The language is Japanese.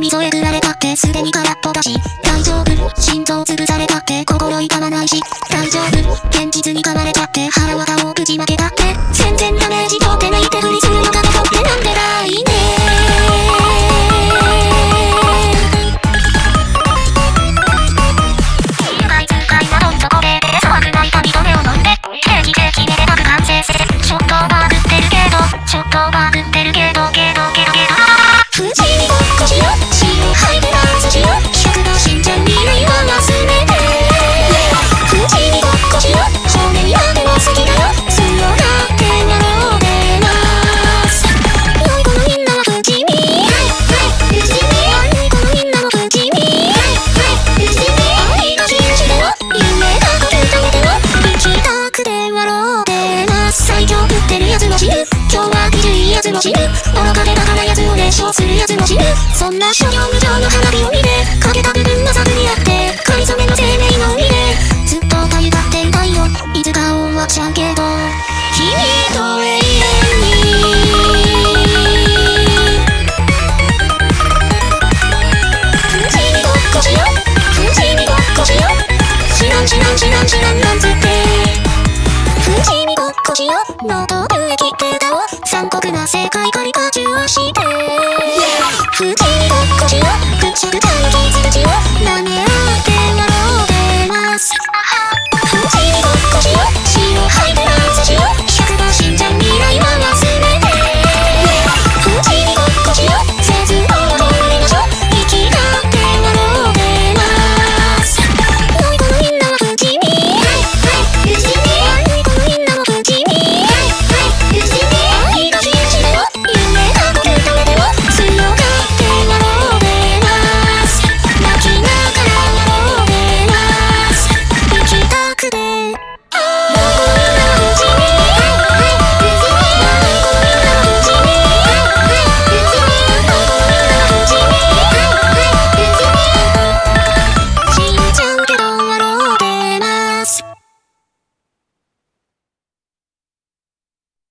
に添えられたってすでに空っぽだし、大丈夫、心臓潰されたって心痛まないし、大丈夫、現実に噛まれちゃって腹渡をぶちまけたって、全然ダメージとってないってふりするのが残ってなんでだいね。愉快痛快などん底で騒ぐない旅止めを飲んで、ケーキ目でバグ完成せて、ちょっとバグってるけど、ちょっとバグってるけど富士見ごっこしよう、塩吐いてダンスしよう、企画のしんちゃん未来は忘れて。富士見ごっこしよう、骨にまでも好きだよ、強がって笑うでます。良い子のみんなは富士見、富士見、悪い子のみんなも富士見、富士見、愛が印してよ、夢がこけためてよ、行きたくて笑うでます。最強振ってるやつも死ぬ、今日はきついやつも死ぬ、愚かでバカなやつを熱唱するやつも死ぬ。そんな諸行無常の花火を見て、かけた部分の差にあってかりそめの生命の海でずっとたゆがっていたいよ、いつか終わっちゃうけど君と永遠に。富士見ごっこしよう、富士見ごっこしよう、知らんなんつって富士見ごっこしよう、ノートブ駅って歌おう、残酷な世界カリカチュアして富士見ごっこしよう、ぐちゃぐちゃの傷口を